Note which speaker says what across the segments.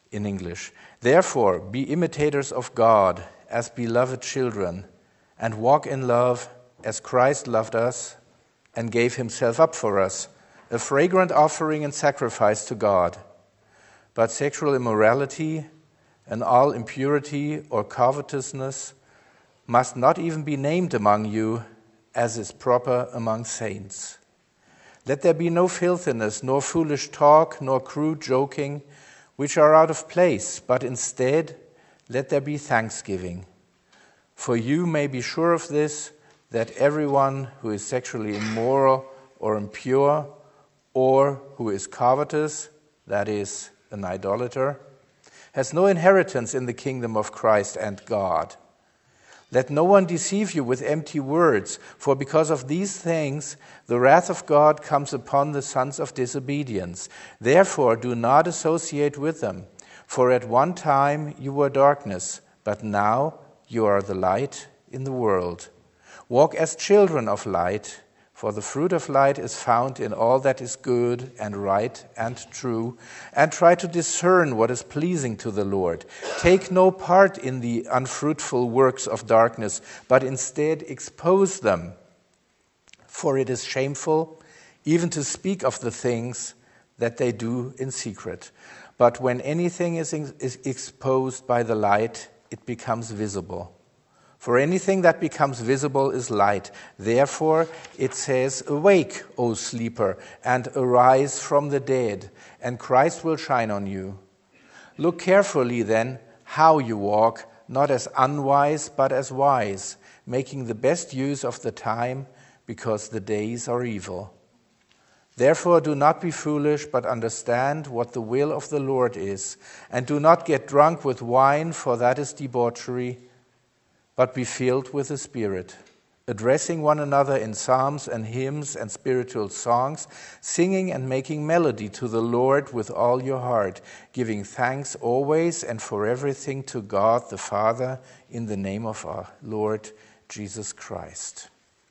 Speaker 1: in English. Therefore, be imitators of God as beloved children, and walk in love as Christ loved us and gave himself up for us, a fragrant offering and sacrifice to God. But sexual immorality and all impurity or covetousness must not even be named among you, as is proper among saints. Let there be no filthiness, nor foolish talk, nor crude joking, which are out of place, but instead let there be thanksgiving. For you may be sure of this, that everyone who is sexually immoral or impure, or who is covetous, that is, an idolater, has no inheritance in the kingdom of Christ and God. Let no one deceive you with empty words, for because of these things the wrath of God comes upon the sons of disobedience. Therefore do not associate with them, for at one time you were darkness, but now you are the light in the world. Walk as children of light, for the fruit of light is found in all that is good and right and true, and try to discern what is pleasing to the Lord. Take no part in the unfruitful works of darkness, but instead expose them. For it is shameful even to speak of the things that they do in secret. But when anything is exposed by the light, it becomes visible. For anything that becomes visible is light. Therefore it says, "Awake, O sleeper, and arise from the dead, and Christ will shine on you." Look carefully then how you walk, not as unwise, but as wise, making the best use of the time, because the days are evil. Therefore do not be foolish, but understand what the will of the Lord is, and do not get drunk with wine, for that is debauchery, but be filled with the Spirit, addressing one another in psalms and hymns and spiritual songs, singing and making melody to the Lord with all your heart, giving thanks always and for everything to God the Father in the name of our Lord Jesus Christ.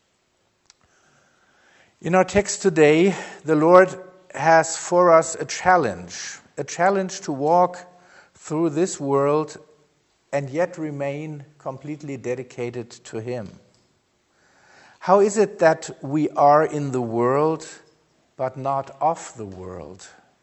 Speaker 1: In our text today, the Lord has for us a challenge to walk through this world and yet remain completely dedicated to Him. How is it that we are in the world but not of the world?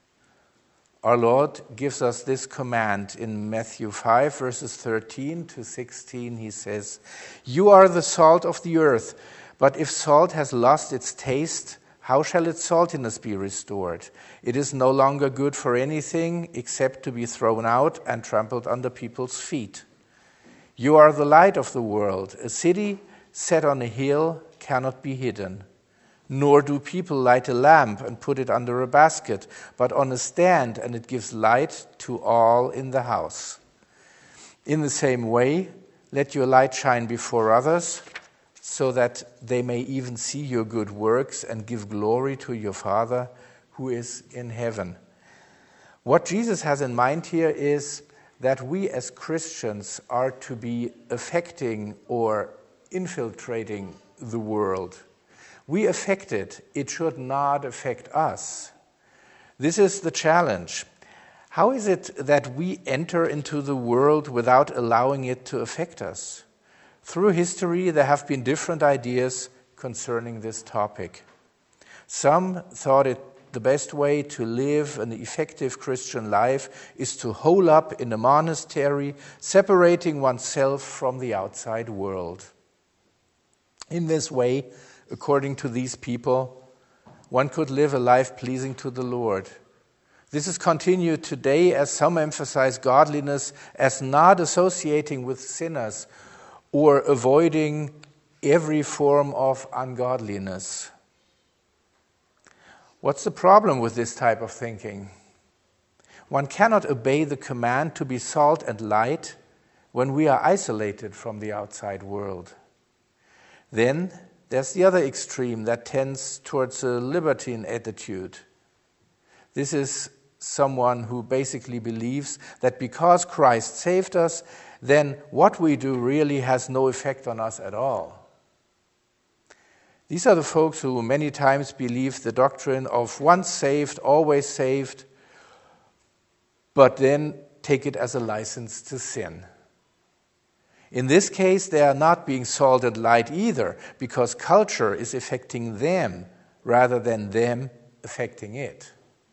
Speaker 1: Our Lord gives us this command in Matthew 5, verses 13 to 16. He says, "You are the salt of the earth, but if salt has lost its taste, how shall its saltiness be restored? It is no longer good for anything except to be thrown out and trampled under people's feet. You are the light of the world. A city set on a hill cannot be hidden. Nor do people light a lamp and put it under a basket, but on a stand, and it gives light to all in the house. In the same way, let your light shine before others, so that they may even see your good works and give glory to your Father who is in heaven." What Jesus has in mind here is that we as Christians are to be affecting or infiltrating the world. We affect it. It should not affect us. This is the challenge. How is it that we enter into the world without allowing it to affect us? Through history, there have been different ideas concerning this topic. Some thought it the best way to live an effective Christian life is to hole up in a monastery, separating oneself from the outside world. In this way, according to these people, one could live a life pleasing to the Lord. This is continued today, as some emphasize godliness as not associating with sinners or avoiding every form of ungodliness. What's the problem with this type of thinking? One cannot obey the command to be salt and light when we are isolated from the outside world. Then there's the other extreme that tends towards a libertine attitude. This is someone who basically believes that because Christ saved us, then what we do really has no effect on us at all. These are the folks who many times believe the doctrine of once saved, always saved, but then take it as a license to sin. In this case, they are not being salt and light either, because culture is affecting them rather than them affecting it.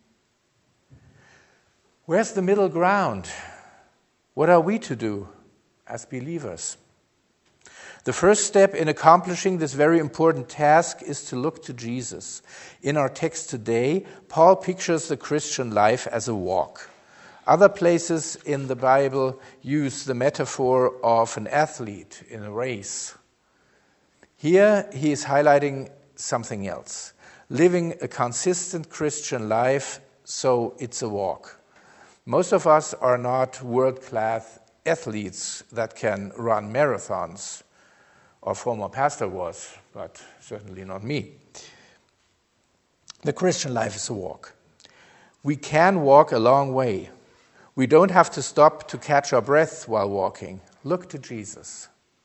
Speaker 1: Where's the middle ground? What are we to do as believers? The first step in accomplishing this very important task is to look to Jesus. In our text today, Paul pictures the Christian life as a walk. Other places in the Bible use the metaphor of an athlete in a race. Here, he is highlighting something else. Living a consistent Christian life, so it's a walk. Most of us are not world-class athletes that can run marathons. Our former pastor was, but certainly not me. The Christian life is a walk. We can walk a long way. We don't have to stop to catch our breath while walking. Look to Jesus.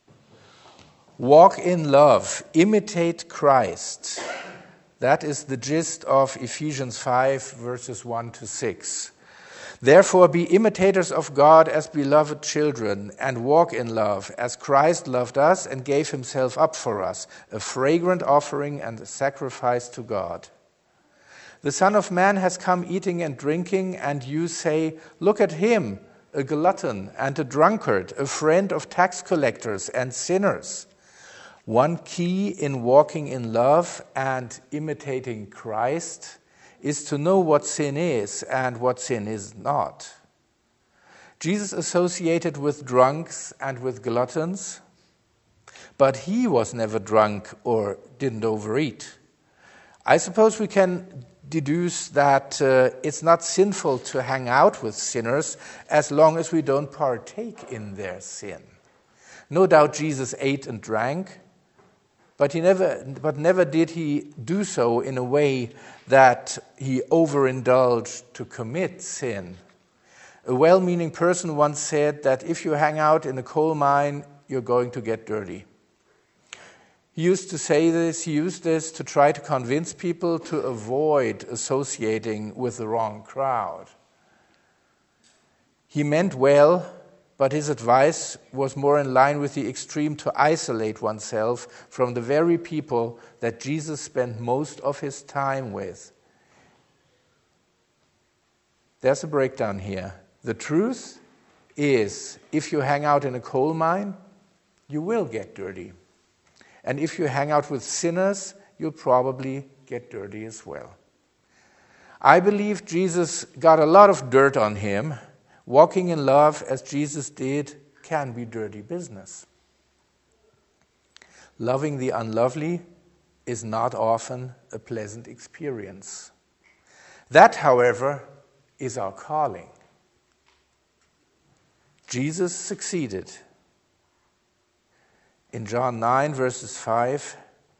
Speaker 1: Walk in love. Imitate Christ. That is the gist of Ephesians 5, verses 1 to 6. Therefore, be imitators of God as beloved children, and walk in love, as Christ loved us and gave himself up for us, a fragrant offering and a sacrifice to God. The Son of Man has come eating and drinking, and you say, look at him, a glutton and a drunkard, a friend of tax collectors and sinners. One key in walking in love and imitating Christ is to know what sin is and what sin is not. Jesus associated with drunks and with gluttons, but he was never drunk or didn't overeat. I suppose we can deduce that it's not sinful to hang out with sinners as long as we don't partake in their sin. No doubt Jesus ate and drank, but never did he do so in a way that he overindulged to commit sin. A well-meaning person once said that if you hang out in a coal mine, you're going to get dirty. He used this to try to convince people to avoid associating with the wrong crowd. He meant well, but his advice was more in line with the extreme to isolate oneself from the very people that Jesus spent most of his time with. There's a breakdown here. The truth is, if you hang out in a coal mine, you will get dirty. And if you hang out with sinners, you'll probably get dirty as well. I believe Jesus got a lot of dirt on him. Walking in love, as Jesus did, can be dirty business. Loving the unlovely is not often a pleasant experience. That, however, is our calling. Jesus succeeded. In John 9, verses 5,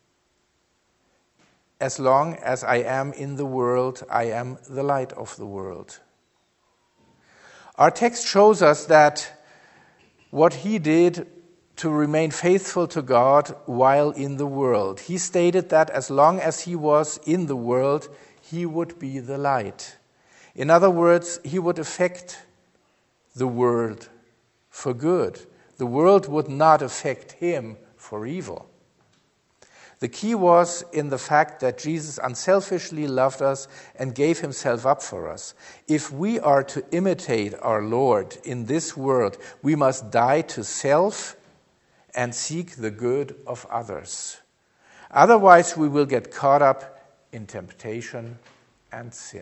Speaker 1: as long as I am in the world, I am the light of the world. Our text shows us that what he did to remain faithful to God while in the world. He stated that as long as he was in the world, he would be the light. In other words, he would affect the world for good. The world would not affect him for evil. The key was in the fact that Jesus unselfishly loved us and gave himself up for us. If we are to imitate our Lord in this world, we must die to self and seek the good of others. Otherwise, we will get caught up in temptation and sin.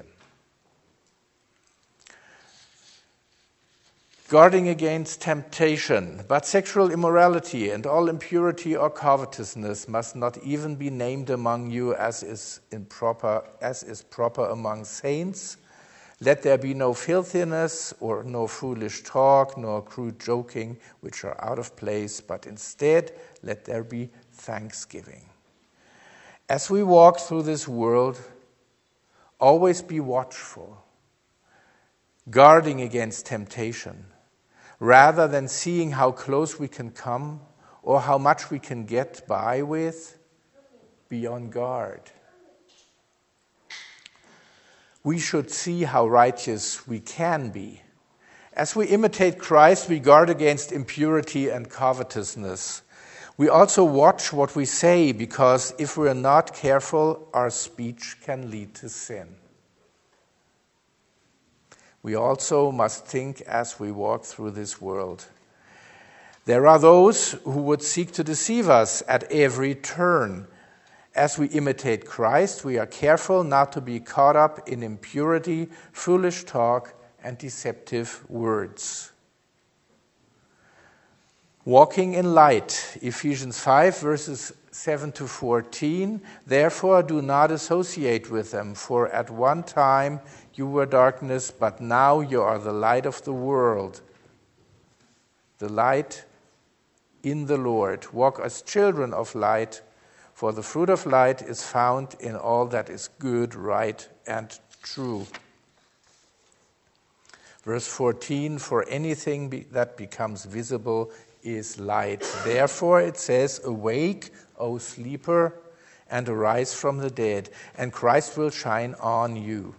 Speaker 1: Guarding against temptation, but sexual immorality and all impurity or covetousness must not even be named among you as is proper among saints. Let there be no filthiness or no foolish talk, nor crude joking, which are out of place, but instead let there be thanksgiving. As we walk through this world, always be watchful, guarding against temptation, rather than seeing how close we can come or how much we can get by with. Be on guard. We should see how righteous we can be As we imitate Christ, we guard against impurity and covetousness. We also watch what we say, because if we are not careful, our speech can lead to sin. We also must think as we walk through this world. There are those who would seek to deceive us at every turn. As we imitate Christ, we are careful not to be caught up in impurity, foolish talk, and deceptive words. Walking in light, Ephesians 5, verses 7 to 14. Therefore, do not associate with them, for at one time you were darkness, but now you are the light of the world. The light in the Lord. Walk as children of light, for the fruit of light is found in all that is good, right, and true. Verse 14, for anything that becomes visible is light. Therefore it says, awake, O sleeper, and arise from the dead, and Christ will shine on you.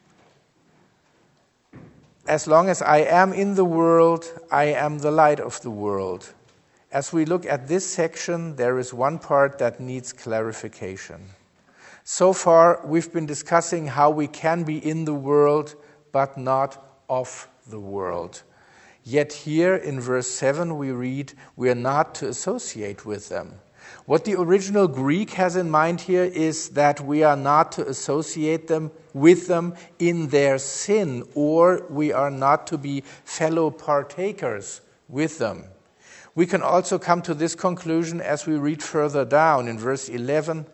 Speaker 1: As long as I am in the world, I am the light of the world. As we look at this section, there is one part that needs clarification. So far, we've been discussing how we can be in the world, but not of the world. Yet here in verse 7 we read, we are not to associate with them. What the original Greek has in mind here is that we are not to associate with them in their sin, or we are not to be fellow partakers with them. We can also come to this conclusion as we read further down in verse 11.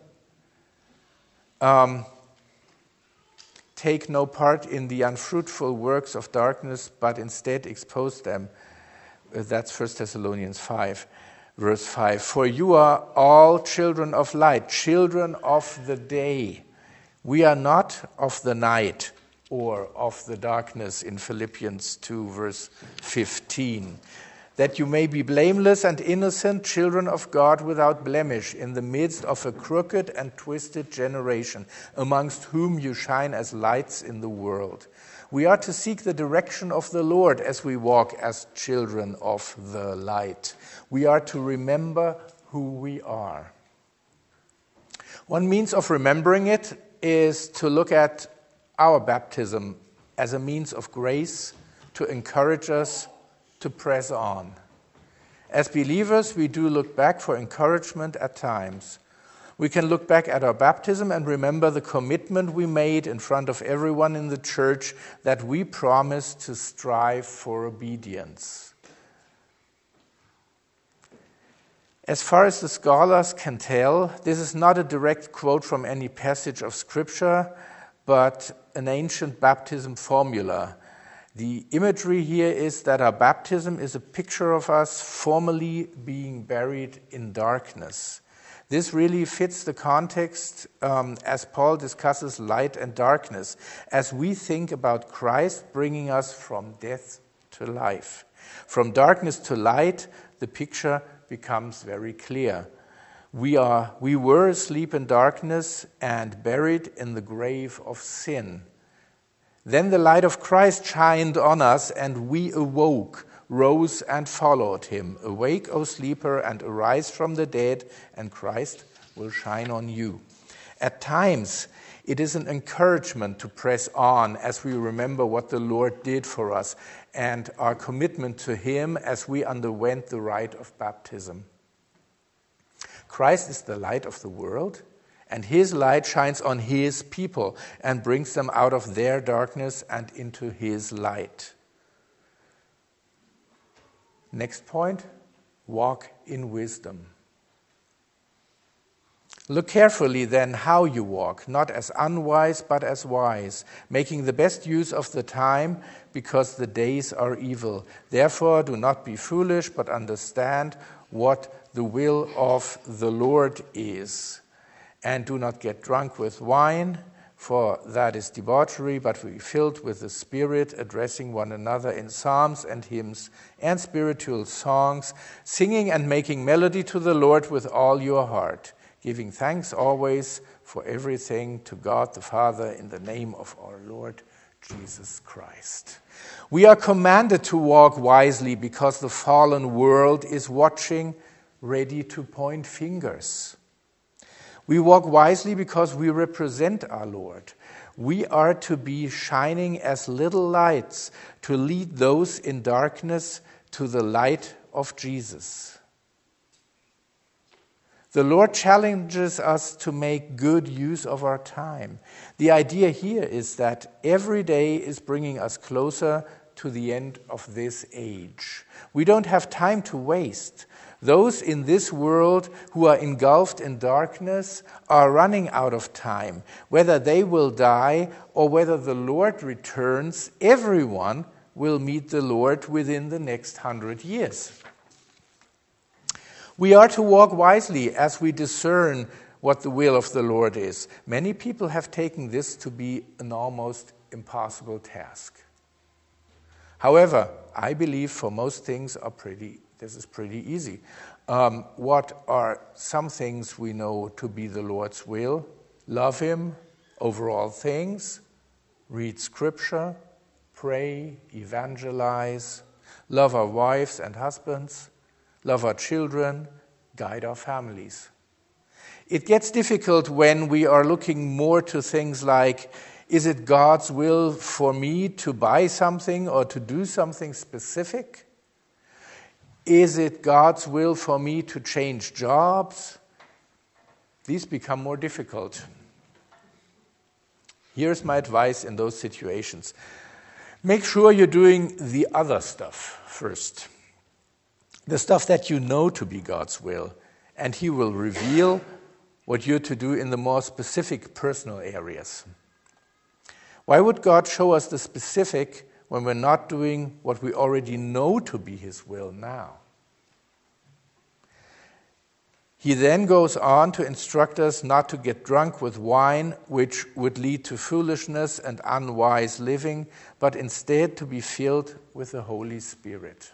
Speaker 1: Take no part in the unfruitful works of darkness, but instead expose them. That's 1 Thessalonians 5, verse 5. For you are all children of light, children of the day. We are not of the night or of the darkness in Philippians 2, verse 15. That you may be blameless and innocent, children of God without blemish, in the midst of a crooked and twisted generation, amongst whom you shine as lights in the world. We are to seek the direction of the Lord as we walk as children of the light. We are to remember who we are. One means of remembering it is to look at our baptism as a means of grace to encourage us to press on. As believers, we do look back for encouragement at times. We can look back at our baptism and remember the commitment we made in front of everyone in the church that we promised to strive for obedience. As far as the scholars can tell, this is not a direct quote from any passage of Scripture, but an ancient baptism formula. The imagery here is that our baptism is a picture of us formerly being buried in darkness. This really fits the context as Paul discusses light and darkness, as we think about Christ bringing us from death to life. From darkness to light, the picture becomes very clear. We were asleep in darkness and buried in the grave of sin. Then the light of Christ shined on us, and we awoke, rose, and followed him. Awake, O sleeper, and arise from the dead, and Christ will shine on you. At times, it is an encouragement to press on as we remember what the Lord did for us and our commitment to him as we underwent the rite of baptism. Christ is the light of the world, and his light shines on his people and brings them out of their darkness and into his light. Next point, walk in wisdom. Look carefully then how you walk, not as unwise but as wise, making the best use of the time because the days are evil. Therefore do not be foolish but understand what the will of the Lord is. And do not get drunk with wine, for that is debauchery, but be filled with the Spirit, addressing one another in psalms and hymns and spiritual songs, singing and making melody to the Lord with all your heart, giving thanks always for everything to God the Father in the name of our Lord Jesus Christ. We are commanded to walk wisely because the fallen world is watching, ready to point fingers. We walk wisely because we represent our Lord. We are to be shining as little lights to lead those in darkness to the light of Jesus. The Lord challenges us to make good use of our time. The idea here is that every day is bringing us closer to the end of this age. We don't have time to waste. Those in this world who are engulfed in darkness are running out of time. Whether they will die or whether the Lord returns, everyone will meet the Lord within the next 100 years. We are to walk wisely as we discern what the will of the Lord is. Many people have taken this to be an almost impossible task. However, I believe for most things this is pretty easy. What are some things we know to be the Lord's will? Love Him over all things, read Scripture, pray, evangelize, love our wives and husbands, love our children, guide our families. It gets difficult when we are looking more to things like, is it God's will for me to buy something or to do something specific? Is it God's will for me to change jobs? These become more difficult. Here's my advice in those situations. Make sure you're doing the other stuff first. The stuff that you know to be God's will, and He will reveal what you're to do in the more specific personal areas. Why would God show us the specific when we're not doing what we already know to be His will now? He then goes on to instruct us not to get drunk with wine, which would lead to foolishness and unwise living, but instead to be filled with the Holy Spirit.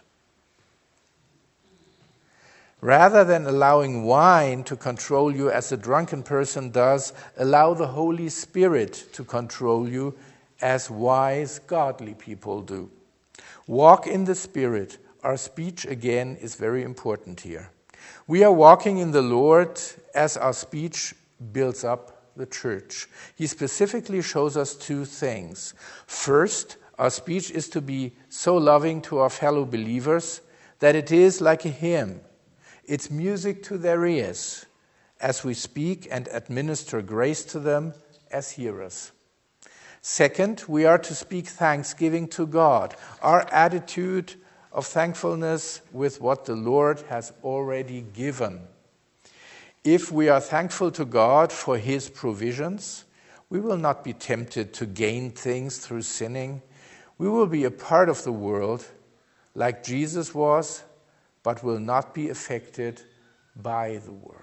Speaker 1: Rather than allowing wine to control you as a drunken person does, allow the Holy Spirit to control you as wise, godly people do. Walk in the Spirit. Our speech, again, is very important here. We are walking in the Lord as our speech builds up the church. He specifically shows us two things. First, our speech is to be so loving to our fellow believers that it is like a hymn. It's music to their ears as we speak and administer grace to them as hearers. Second, we are to speak thanksgiving to God, our attitude of thankfulness with what the Lord has already given. If we are thankful to God for His provisions, we will not be tempted to gain things through sinning. We will be a part of the world like Jesus was, but will not be affected by the world.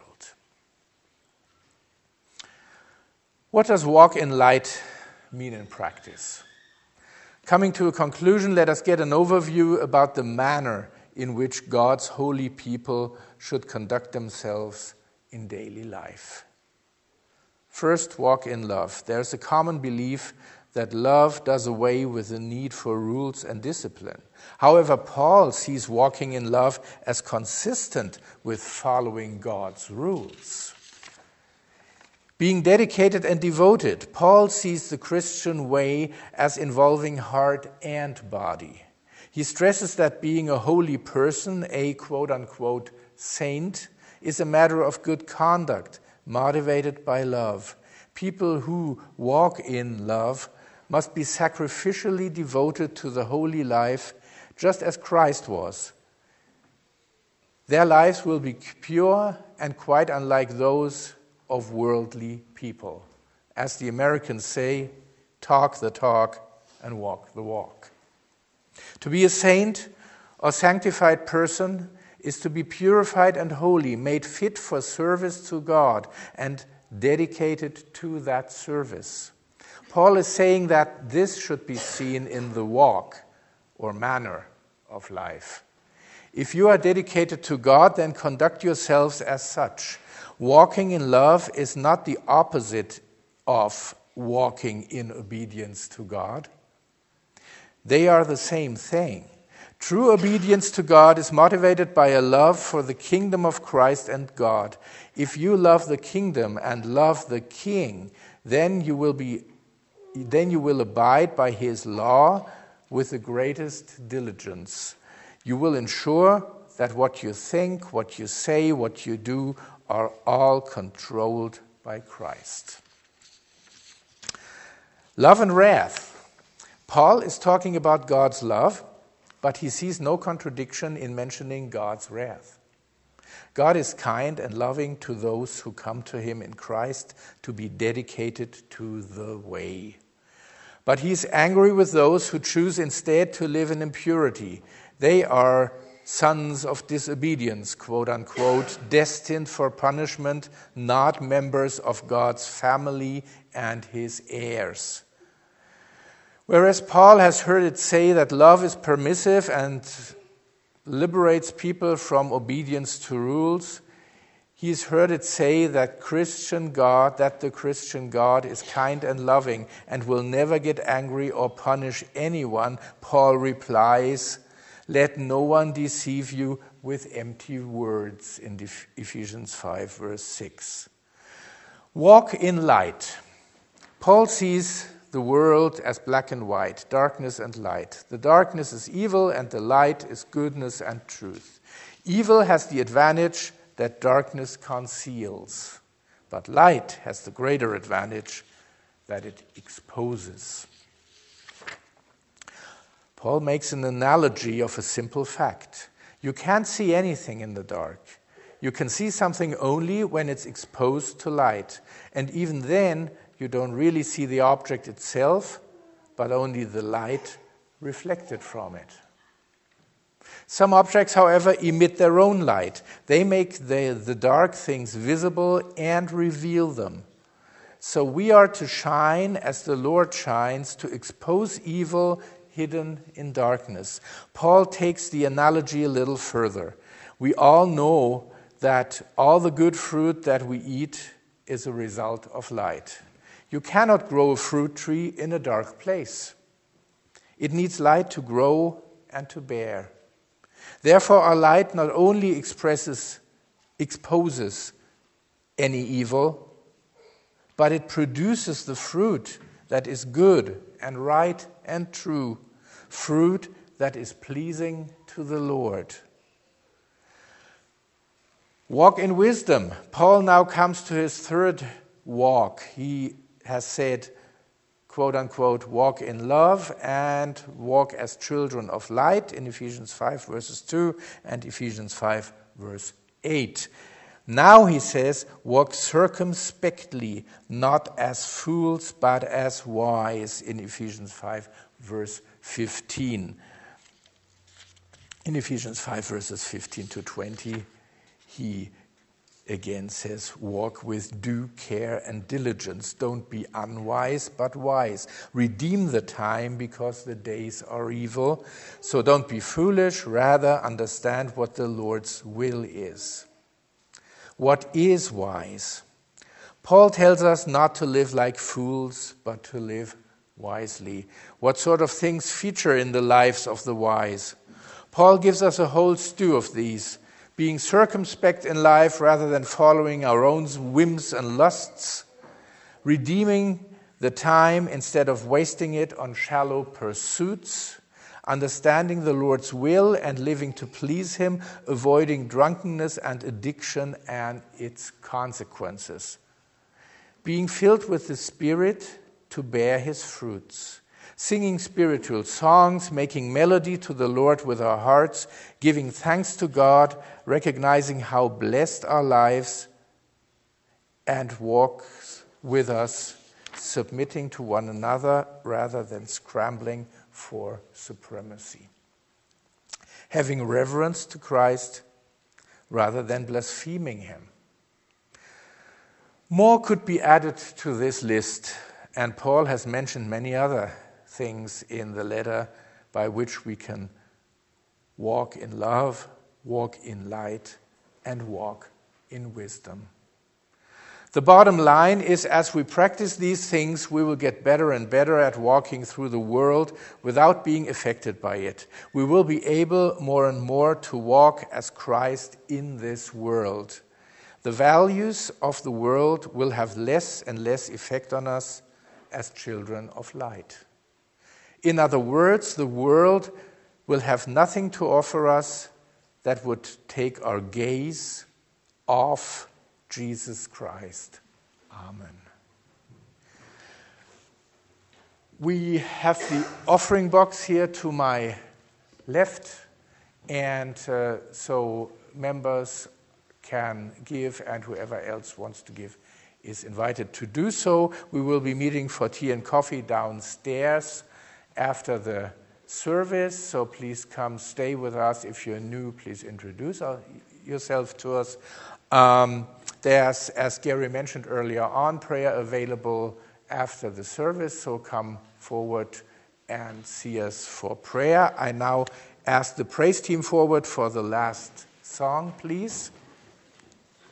Speaker 1: What does walk in light mean in practice? Coming to a conclusion, let us get an overview about the manner in which God's holy people should conduct themselves in daily life. First, walk in love. There's a common belief that love does away with the need for rules and discipline. However, Paul sees walking in love as consistent with following God's rules. Being dedicated and devoted, Paul sees the Christian way as involving heart and body. He stresses that being a holy person, a quote-unquote saint, is a matter of good conduct, motivated by love. People who walk in love must be sacrificially devoted to the holy life, just as Christ was. Their lives will be pure and quite unlike those of worldly people. As the Americans say, talk the talk and walk the walk. To be a saint or sanctified person is to be purified and holy, made fit for service to God and dedicated to that service. Paul is saying that this should be seen in the walk or manner of life. If you are dedicated to God, then conduct yourselves as such. Walking in love is not the opposite of walking in obedience to God. They are the same thing. True obedience to God is motivated by a love for the kingdom of Christ and God. If you love the kingdom and love the king, then you will abide by his law with the greatest diligence. You will ensure that what you think, what you say, what you do are all controlled by Christ. Love and wrath. Paul is talking about God's love, but he sees no contradiction in mentioning God's wrath. God is kind and loving to those who come to him in Christ to be dedicated to the way. But he is angry with those who choose instead to live in impurity. They are sons of disobedience, quote unquote, destined for punishment, not members of God's family and his heirs. Whereas Paul has heard it say that love is permissive and liberates people from obedience to rules, he's heard it say that the Christian God is kind and loving and will never get angry or punish anyone. Paul replies, "Let no one deceive you with empty words," in Ephesians 5, verse 6. Walk in light. Paul sees the world as black and white, darkness and light. The darkness is evil and the light is goodness and truth. Evil has the advantage that darkness conceals, but light has the greater advantage that it exposes. Paul makes an analogy of a simple fact. You can't see anything in the dark. You can see something only when it's exposed to light, and even then, you don't really see the object itself, but only the light reflected from it. Some objects, however, emit their own light. They make the dark things visible and reveal them. So we are to shine as the Lord shines, to expose evil hidden in darkness. Paul takes the analogy a little further. We all know that all the good fruit that we eat is a result of light. You cannot grow a fruit tree in a dark place. It needs light to grow and to bear. Therefore, our light not only exposes any evil, but it produces the fruit that is good and right and true, fruit that is pleasing to the Lord. Walk in wisdom. Paul now comes to his third walk. He has said, quote unquote, walk in love and walk as children of light in Ephesians 5 verses 2 and Ephesians 5 verse 8. Now he says, walk circumspectly, not as fools, but as wise in Ephesians 5 verse 15. In Ephesians 5 verses 15 to 20, he again says, walk with due care and diligence. Don't be unwise, but wise. Redeem the time because the days are evil. So don't be foolish, rather understand what the Lord's will is. What is wise? Paul tells us not to live like fools, but to live wisely. What sort of things feature in the lives of the wise? Paul gives us a whole stew of these. Being circumspect in life rather than following our own whims and lusts, redeeming the time instead of wasting it on shallow pursuits, understanding the Lord's will and living to please Him, avoiding drunkenness and addiction and its consequences, being filled with the Spirit to bear His fruits, singing spiritual songs, making melody to the Lord with our hearts, giving thanks to God, recognizing how blessed our lives and walks with us, submitting to one another rather than scrambling for supremacy. Having reverence to Christ rather than blaspheming Him. More could be added to this list, and Paul has mentioned many other things in the letter by which we can walk in love, walk in light, and walk in wisdom. The bottom line is, as we practice these things, we will get better and better at walking through the world without being affected by it. We will be able more and more to walk as Christ in this world. The values of the world will have less and less effect on us as children of light. In other words, the world will have nothing to offer us that would take our gaze off Jesus Christ. Amen. We have the offering box here to my left, and so members can give, and whoever else wants to give is invited to do so. We will be meeting for tea and coffee downstairs after the service, so please come stay with us. If you're new, please introduce yourself to us. There's, as Gary mentioned earlier on, prayer available after the service, so come forward and see us for prayer. I now ask the praise team forward for the last song, please.